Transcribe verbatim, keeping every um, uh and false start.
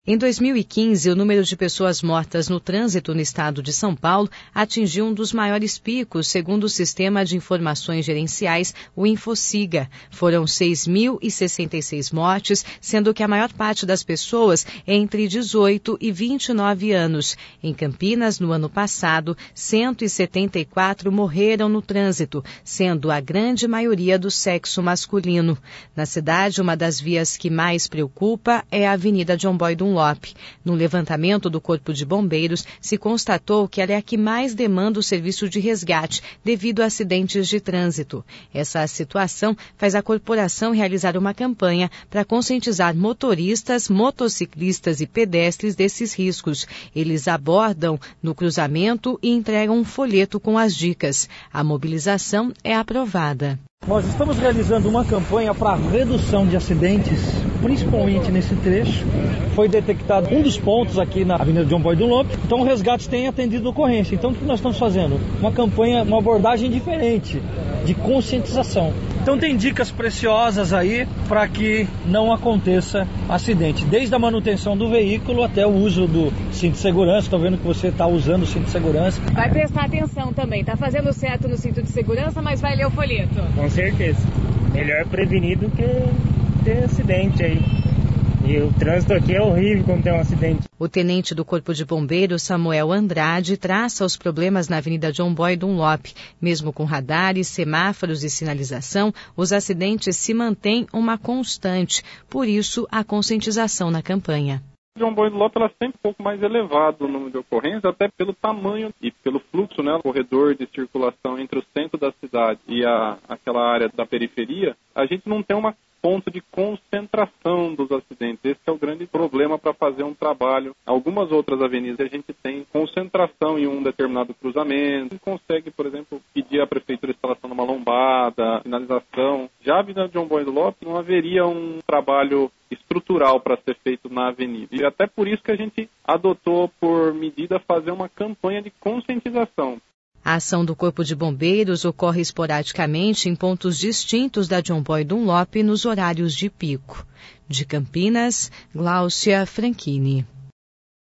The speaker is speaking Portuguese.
Em dois mil e quinze, o número de pessoas mortas no trânsito no estado de São Paulo atingiu um dos maiores picos, segundo o Sistema de Informações Gerenciais, o Infociga. Foram seis mil e sessenta e seis mortes, sendo que a maior parte das pessoas é entre dezoito e vinte e nove anos. Em Campinas, no ano passado, cento e setenta e quatro morreram no trânsito, sendo a grande maioria do sexo masculino. Na cidade, uma das vias que mais preocupa é a Avenida John Boy Dunlop. No levantamento do Corpo de Bombeiros, se constatou que ela é a que mais demanda o serviço de resgate devido a acidentes de trânsito. Essa situação faz a corporação realizar uma campanha para conscientizar motoristas, motociclistas e pedestres desses riscos. Eles abordam no cruzamento e entregam um folheto com as dicas. A mobilização é aprovada. Nós estamos realizando uma campanha para redução de acidentes, principalmente nesse trecho. Foi detectado um dos pontos aqui na Avenida John Boy Dunlop, então o resgate tem atendido ocorrência. Então o que nós estamos fazendo? Uma campanha, uma abordagem diferente, de conscientização. Então tem dicas preciosas aí para que não aconteça acidente, desde a manutenção do veículo até o uso do cinto de segurança. Estou vendo que você está usando o cinto de segurança. Vai prestar atenção também, está fazendo certo no cinto de segurança, mas vai ler o folheto. Com certeza. Melhor prevenir do que ter acidente aí. E o trânsito aqui é horrível quando tem um acidente. O tenente do Corpo de Bombeiros, Samuel Andrade, traça os problemas na Avenida John Boy Dunlop. Mesmo com radares, semáforos e sinalização, os acidentes se mantêm uma constante. Por isso, a conscientização na campanha. John Boy Dunlop ela é sempre um pouco mais elevado o número de ocorrências, até pelo tamanho e pelo fluxo, né? O corredor de circulação entre o centro da cidade e a, aquela área da periferia, a gente não tem uma ponto de concentração dos acidentes. Esse é o grande problema para fazer um trabalho. Algumas outras avenidas a gente tem concentração em um determinado cruzamento, consegue, por exemplo, pedir à prefeitura a instalação de uma lombada, sinalização. Já a Avenida John Boy Dunlop não haveria um trabalho estrutural para ser feito na avenida. E até por isso que a gente adotou por medida fazer uma campanha de conscientização. A ação do Corpo de Bombeiros ocorre esporadicamente em pontos distintos da John Boy Dunlop nos horários de pico. De Campinas, Gláucia Franchini.